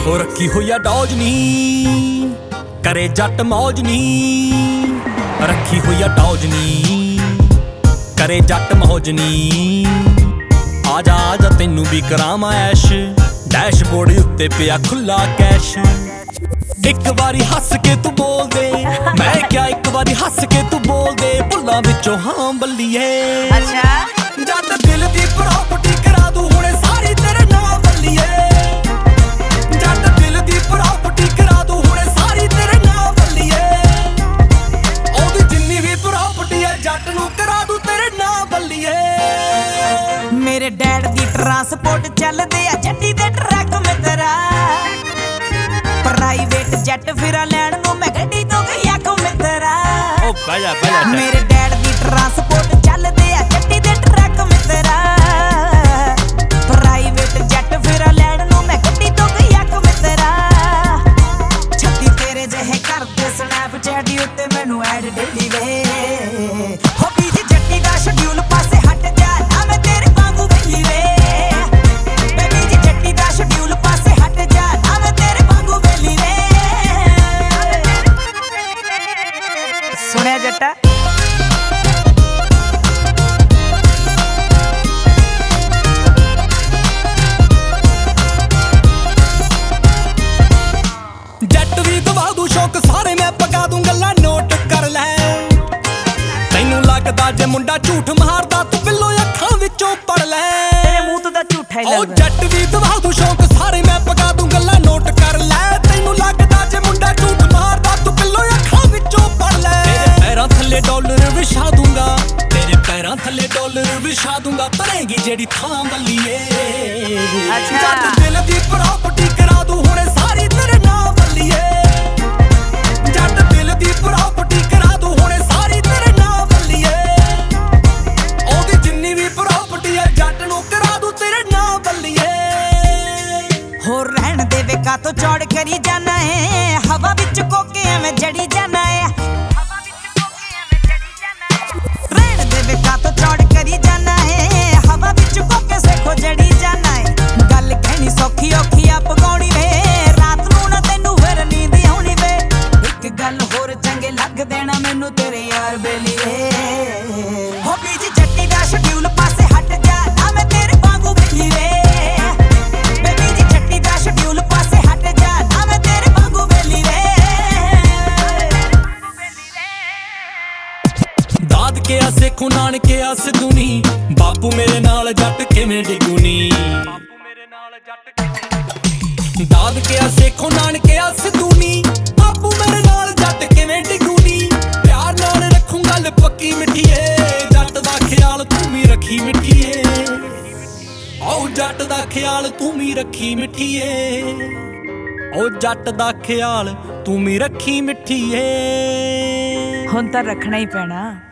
ਹੋ ਰੱਖੀ ਹੋਈ ਆ ਡੌਜ ਨੀ ਕਰੇ ਜੱਟ ਮੌਜ ਨੀ, ਰੱਖੀ ਹੋਈ ਆ ਡੌਜ ਨੀ ਕਰੇ ਜੱਟ ਮੌਜ ਨੀ। ਆ ਜਾ ਤੈਨੂੰ ਵੀ ਕਰਾਵਾਂ ਐਸ਼, ਡੈਸ਼ਬੋਰਡ ਉੱਤੇ ਪਿਆ ਖੁੱਲਾ ਕੈਸ਼। ਇੱਕ ਵਾਰੀ ਹੱਸ ਕੇ ਤੂੰ ਬੋਲ ਦੇ, ਮੈਂ ਕਿਹਾ ਇੱਕ ਵਾਰੀ ਹੱਸ ਕੇ ਤੂੰ ਬੋਲ ਦੇ, ਭੁੱਲਾਂ ਵਿੱਚੋਂ ਹਾਂ ਬੱਲੀਏ। ਅੱਛਾ ਜੱਟ ਦਿਲ ਦੀ ਪ੍ਰਾਪਰਟੀ ਕਰਾ ਦੂੰ ਹੁਣੇ ਸਾਰੀ ਤੇਰੇ ਨਾਂ ਬੱਲੀਏ। ਜੱਟ ਦਿਲ ਦੀ ਪ੍ਰਾਪਰਟੀ ਕਰਾ ਦੂੰ ਹੁਣੇ ਸਾਰੀ ਤੇਰੇ ਨਾਂ ਬੱਲੀਏ। ਉਹਦੀ ਜਿੰਨੀ ਵੀ ਪ੍ਰਾਪਰਟੀ ਹੈ ਜੱਟ ਨੂੰ ਕਰਾ ਦੂੰ ਤੇਰੇ ਨਾਂ ਬੱਲੀਏ। ਮੇਰੇ ਡੈਡ ਦੀ ਟਰਾਂਸਪੋਰਟ ਚੱਲਦੇ ਆ ਜੱਟੀ ਦੇ ਟਰੱਕ ਮਿੱਤਰਾ, ਪ੍ਰਾਈਵੇਟ ਜੱਟ ਫਿਰਾਂ ਲੈਣ ਨੂੰ ਮੈਂ ਗੱਡੀ ਤੋਂ ਗਈ ਆਖੋ ਮਿੱਤਰਾ। ਓ ਬਹਿ ਮੇਰੇ ਡੈਡ ਦੀ ਟਰਾਂਸਪੋਰਟ ਚੱਲਦੇ ਆ ਜੱਟੀ ਦੇ ਟਰੱਕ ਮਿੱਤਰਾ, ਪ੍ਰਾਈਵੇਟ ਜੱਟ ਫਿਰਾਂ ਲੈਣ ਨੂੰ ਮੈਂ ਗੱਡੀ ਤੋਂ ਗਈ ਆਖੋ ਮਿੱਤਰਾ। ਛੱਤੀ ਤੇਰੇ ਜਿਹੇ ਕਰਦੇ ਸਨੈਪਚੈਟ ਉੱਤੇ ਮੈਨੂੰ ਐਡ ਡੇਲੀ ਵੇ, ਹੋ ਬੀਜੀ ਜੱਟੀ ਦਾ ਸ਼ਡਿਊਲ ਪਾਸੇ ਹਟ ਜਾ ਨਾ ਮੈਂ ਤੇਰੇ ਵਾਂਗੂ ਵੇਲੀ ਵੇ। ਬੇਬੀ ਜੀ ਜੱਟੀ ਦਾ ਸ਼ਡਿਊਲ ਪਾਸੇ ਹਟ ਜਾ ਨਾ ਮੈਂ ਤੇਰੇ ਵਾਂਗੂ ਵੇਲੀ ਵੇ। ਸੁਣਿਆ ਜੱਟਾ ਜੱਟ ਵੀ ਦਵਾ ਦੂ ਸ਼ੌਕ ਸਾਰੇ ਮੈਂ ਪਕਾ ਦੂੰ ਗੱਲਾਂ ਨੋਟ ਕਰ ਲੈ। ਤੈਨੂੰ ਲੱਗਦਾ ਜੇ ਮੁੰਡਾ ਝੂਠ ਮਾਰਦਾ ਤੂੰ ਬਿੱਲੋ ਅੱਖਾਂ ਵਿੱਚੋਂ ਪੜ ਲੈ। ਤੇਰੇ ਮੂੰਹ ਤੋਂ ਤਾਂ ਝੂਠਾ ਹੀ ਓ ਲੱਗਦਾ। ਜੱਟ ਵੀ ਦਵਾ ਦੂ ਸ਼ੌਕ ਸਾਰੇ ਮੈਂ ਪਕਾ ਦੂੰ ਗੱਲਾਂ ਨੋਟ ਕਰ ਲੈ। ਤੈਨੂੰ ਲੱਗਦਾ ਜੇ ਮੁੰਡਾ ਝੂਠ ਮਾਰਦਾ ਤੂੰ ਬਿੱਲੋ ਅੱਖਾਂ ਵਿੱਚੋਂ ਪੜ ਲੈ। ਤੇਰੇ ਪੈਰਾਂ ਥੱਲੇ ਡਾਲਰ ਵਿਛਾ ਦੂੰਗਾ, ਤੇਰੇ ਪੈਰਾਂ ਥੱਲੇ ਡਾਲਰ ਵਿਛਾ ਦੂੰਗਾ, ਤਰੇਗੀ ਜਿਹੜੀ ਥਾਂ ਬੱਲੀਏ। ਅੱਛਾ। ਜੱਟ ਦਿਲ ਦੀ ਪ੍ਰਾਪਰਟੀ ਕਰਾ ਦੂੰ ਹੁਣੇ ਸਾਰੀ ਤੇਰੇ ਨਾਂ ਬੱਲੀਏ। ਜੱਟ ਦਿਲ ਦੀ ਪ੍ਰਾਪਰਟੀ ਕਰਾ ਦੂੰ ਹੁਣੇ ਸਾਰੀ ਤੇਰੇ ਨਾਂ ਬੱਲੀਏ। ਉਹਦੀ ਜਿੰਨੀ ਵੀ ਪ੍ਰਾਪਰਟੀ ਹੈ ਜੱਟ ਨੂੰ ਕਰਾ ਦੂੰ ਤੇਰੇ ਨਾਂ ਬੱਲੀਏ। ਹੋਰ ਰਹਿਣ ਦੇ ਵੇ ਕਾਤੋਂ ਚੌੜ ਕਰੀ ਜਾਣਾ ਏ, ਹਵਾ ਵਿੱਚ ਕੋਕੇ ਐਵੇਂ ਜੜੀ ਜਾਣਾ ਏ। ਰਹਿਣ ਦੇ ਵੇ ਕਾਤੋਂ ਚੌੜ ਕਰੀ ਜਾਣਾ ਏ, ਹਵਾ ਵਿੱਚ ਕੋਕੇ ਸੇਖੋ ਜੜੀ ਜਾਣਾ ਏ। ਗੱਲ ਕਹਿਣੀ ਸੌਖੀ ਔਖੀ ਆ ਪਗਾਉਣੀ ਵੇ, ਰਾਤ ਨੂੰ ਨਾ ਤੈਨੂੰ ਫਿਰ ਨੀਂਦ ਆਉਣੀ ਵੇ। ਇੱਕ ਗੱਲ ਹੋਰ ਚੰਗੇ ਲੱਗ ਦੇਣਾ ਮੈਨੂੰ ਤੇਰੇ ਯਾਰ ਬੇਲੀਏ। ਹੋ ਬੀਜੀ ਜੱਟੀ ਦਾ ਸ਼ਡਿਊਲ ਪਾਸੇ ਹਟ ਜਾ ਨਾ ਮੈਂ ਤੇਰੇ ਵਾਂਗੂ ਵੇਲੀ ਵੇ। ਬੇਬੀ ਜੀ ਜੱਟੀ ਦਾ ਸ਼ਡਿਊਲ ਪਾਸੇ ਹਟ ਜਾ ਨਾ ਮੈਂ ਤੇਰੇ ਵਾਂਗੂ ਵੇਲੀ ਵੇ। ਦਾਦ ਕੇ ਆ ਸੇਖੋ ਨਾਨਕੇ ਆ ਸਿੱਧੂਨੀ, ਬਾਪੂ ਮੇਰੇ ਨਾਲ ਜੱਟ ਕਿਵੇਂ ਡਿਗੂਨੀ। ਦਾਦ ਕੇ ਆ ਸੇਖੋ ਨਾਨਕੇ ਆ ਸਿੱਧੂਨੀ, ਬਾਪੂ ਮੇਰੇ ਨਾਲ ਜੱਟ ਕਿਵੇਂ ਡਿਗੂਨੀ। ਪਿਆਰ ਨਾਲ ਰੱਖੂੰ ਗੱਲ ਪੱਕੀ ਮਿੱਠੀਏ, ਜੱਟ ਦਾ ਖਿਆਲ ਤੂੰ ਵੀ ਰੱਖੀ ਮਿੱਠੀਏ। ਓ ਜੱਟ ਦਾ ਖਿਆਲ ਤੂੰ ਵੀ ਰੱਖੀ ਮਿੱਠੀਏ। ਓ ਜੱਟ ਦਾ ਖਿਆਲ ਤੂੰ ਵੀ ਰੱਖੀ ਮਿੱਠੀਏ। ਹੁਣ ਤਾਂ ਰੱਖਣਾ ਹੀ ਪੈਣਾ।